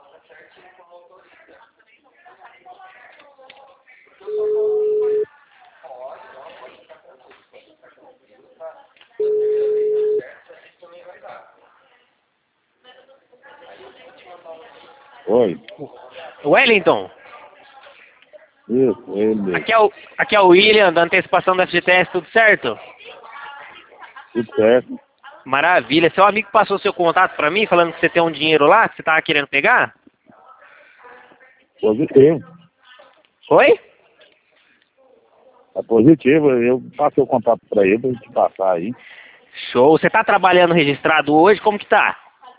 Oi. Wellington, Isso, ele mesmo. aqui é o William, da antecipação da FGTS, tudo certo? Tudo certo. Maravilha. Seu amigo passou seu contato pra mim, falando que você tem um dinheiro lá, que você tava querendo pegar? Positivo. Oi? É positivo. Eu passei o contato pra ele, pra gente passar aí. Show. Você tá trabalhando registrado hoje? Como que tá?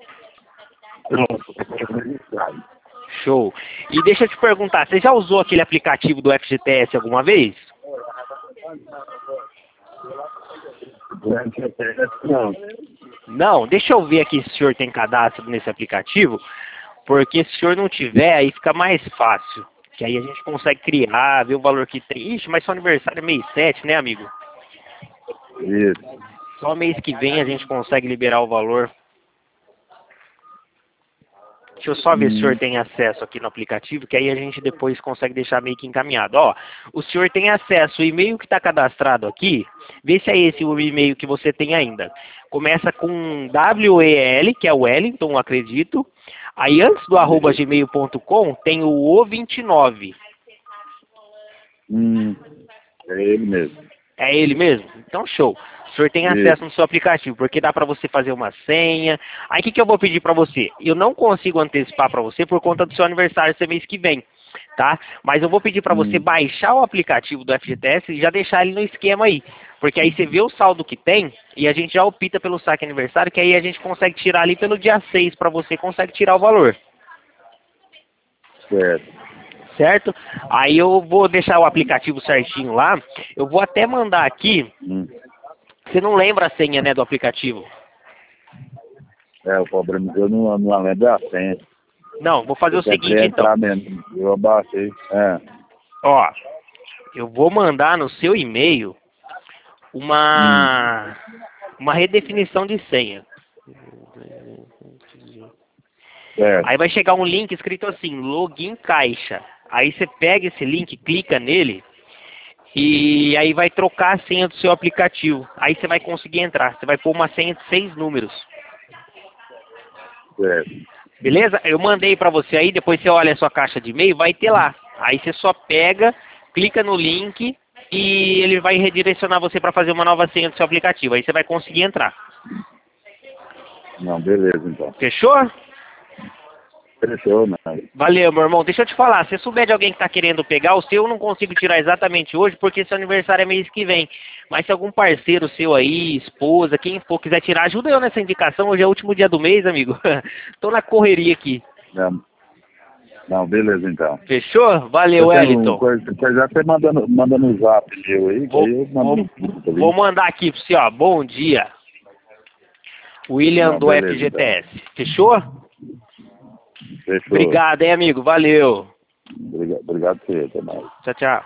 Show. E deixa eu te perguntar, você já usou aquele aplicativo do FGTS alguma vez? Não. Não? Deixa eu ver aqui se o senhor tem cadastro nesse aplicativo, porque se o senhor não tiver, aí fica mais fácil. Que aí a gente consegue criar, ver o valor que tem. Ixi, mas seu aniversário é mês 7, né, amigo? Isso. Só mês que vem a gente consegue liberar o valor. Deixa eu só ver se o senhor tem acesso aqui no aplicativo, que aí a gente depois consegue deixar meio que encaminhado. Ó, o senhor tem acesso, o e-mail que está cadastrado aqui, vê se é esse o e-mail que você tem ainda. Começa com WEL, que é o Wellington, eu acredito. Aí antes do @gmail.com tem o O29. É ele mesmo. É ele mesmo? Então show. O senhor tem acesso no seu aplicativo, porque dá para você fazer uma senha. Aí o que eu vou pedir para você? Eu não consigo antecipar para você por conta do seu aniversário ser mês que vem, tá? Mas eu vou pedir para você baixar o aplicativo do FGTS e já deixar ele no esquema aí. Porque aí você vê o saldo que tem e a gente já opta pelo saque aniversário, que aí a gente consegue tirar ali pelo dia 6 para você, consegue tirar o valor. Certo. Certo? Aí eu vou deixar o aplicativo certinho lá. Eu vou até mandar aqui. Você não lembra a senha, né, do aplicativo? É, o problema eu não lembro a senha. Não, vou fazer Eu o seguinte, tentei então. entrar mesmo. Eu abaixei. Ó, eu vou mandar no seu e-mail uma redefinição de senha. Certo. Aí vai chegar um link escrito assim, login caixa. Aí você pega esse link, clica nele e aí vai trocar a senha do seu aplicativo. Aí você vai conseguir entrar. Você vai pôr uma senha de 6 números. Certo. Beleza? Eu mandei pra você aí, depois você olha a sua caixa de e-mail, vai ter lá. Aí você só pega, clica no link e ele vai redirecionar você para fazer uma nova senha do seu aplicativo. Aí você vai conseguir entrar. Não, beleza então. Fechou? Fechou, né? Valeu, meu irmão. Deixa eu te falar, se souber de alguém que tá querendo pegar, o seu eu não consigo tirar exatamente hoje, porque seu aniversário é mês que vem. Mas se algum parceiro seu aí, esposa, quem for, quiser tirar, ajuda eu nessa indicação. Hoje é o último dia do mês, amigo. Tô na correria aqui. Não, beleza então. Fechou? Valeu, Wellington. Você já foi mandando um zap meu aí, que aí eu mando Vou mandar aqui pra você, ó. Bom dia. William Não, do beleza, FGTS. Fechou? Fechou. Obrigado, hein, amigo. Valeu. Obrigado por você, até mais. Tchau, tchau.